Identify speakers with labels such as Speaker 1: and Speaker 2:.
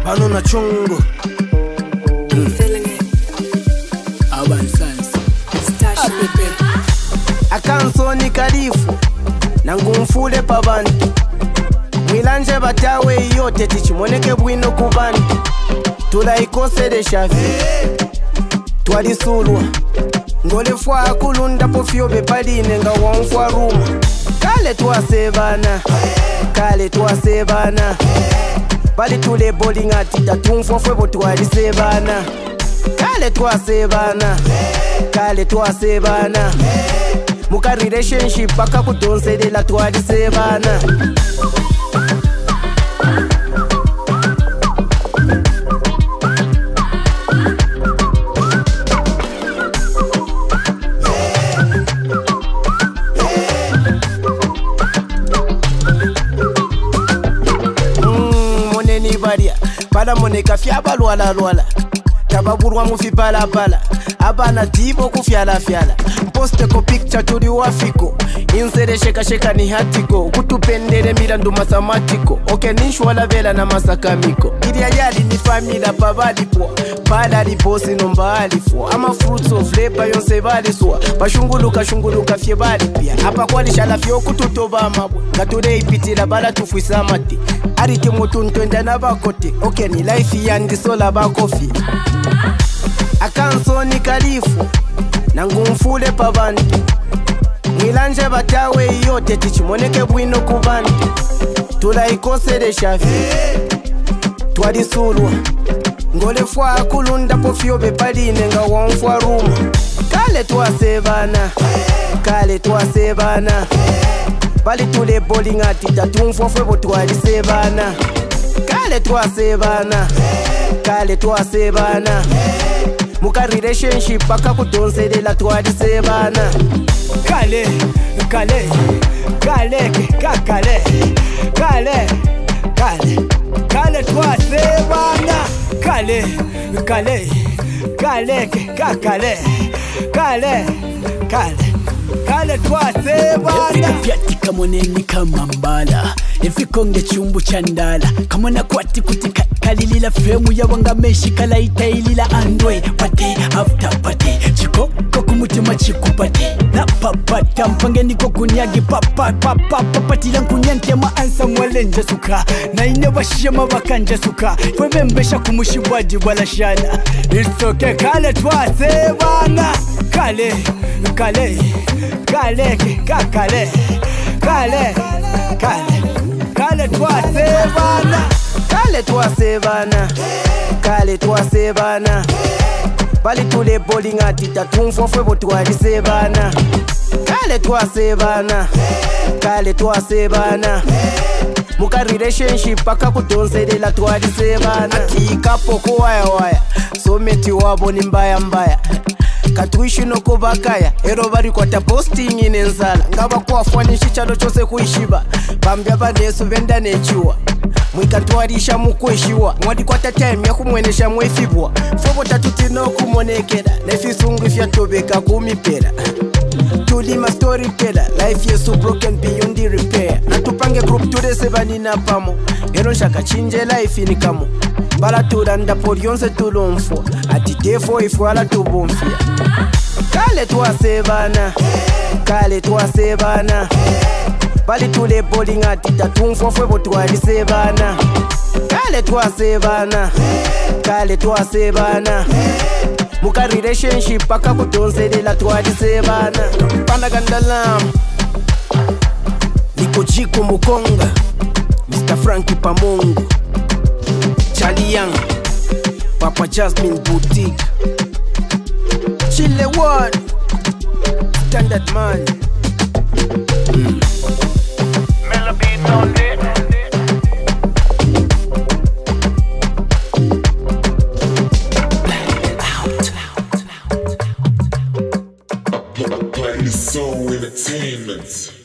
Speaker 1: Pano na chungu. Akansoni kalifu nangumfule pa bantu mwilanje batawe yote tichimoneke bwino ku bantu tulaikosele shafi twalisulwa ngolefwa akulunda pofyobe paline nga wonfwa ruma kale twasebana bali tule bowling ati tatumfwa fwebo twalisebana kale twasebana muka relationship paka kudonselela twalisebana moneni baria pala moneka fyaba lwala tababurwa mufi pala abana tibo kufyala mposte ko picture tuli wafiko insere sheka ni hatiko kutupendele mirandu mathematiko okenishwala vela na masakamiko ilia yali ni famila pabalipo pala liposi nomba alifo ama fruits of labor yonse baliswa bashunguluka fye bali pia hapa kwalishala fyo kututoba amabwe ngatule ipitila bala tufwisa mati arike mutu ntwenda na bakote okeni life yandisola bakofi akansoni kalifu nangumfule pa bantu mwilanje batawe yote tichimoneke bwino ku bantu tulaikosele shafi twalisulwa ngolefwa akulunda pofyobe paline nga wonfwa ruma kale twasebana bali tule bowling ati tatumfwa fwebo twalisebana kale twasebana muka relationship paka kudonselela twalisebana kale twasebana kale twasebana
Speaker 2: Vyatika moneni kama mbala Efikonge chumbu chandala Kamona kwati kutika kalilila Femu ya wanga meshi kala itailila Andwe pate after pate Chiko kukumutima chiku pate Na papata mpangeni kukunyagi Papatila nkunyante maansa mwalenja suka Na inewashia mawakanja suka Kwebembesha kumushiwaji wala shana It's okay kale twasebana Kale
Speaker 1: twasebana bali tule bowling ati tatumfwa fwebo twalisebana kale twasebana muka relationship paka kudonselela twalisebana kikapo kuwaya someti wabo ni mbaya katuishi noko bakaya ero bari kwata posting inenzala ngaba kwafwanisha chalo chose kuishiba bambya banesu benda nechiwa mwikatwarisha mukweshiwa mwadi kwata time ya kumwenesha mwefibwa fobo tatutino kumonekera nefisungu fyatobeka kumipera tulima story pela life is so broken beyond the repair natupange group tudese banina pamo ero shaka chinje life ni kamo bala turanda por yonse tulomfo ati defo ifwala tubumfia kale twasebana bali tule bowling ati tatumfwa fwebo twalisebana kale twasebana muka relationship paka kudonselela twalisebana pandagandalam niko jiko mukonga Mr. Frankie Pamongo Charlie Young Papa Jasmine Boutique Chile One Standard Man
Speaker 3: Play Soul Entertainment.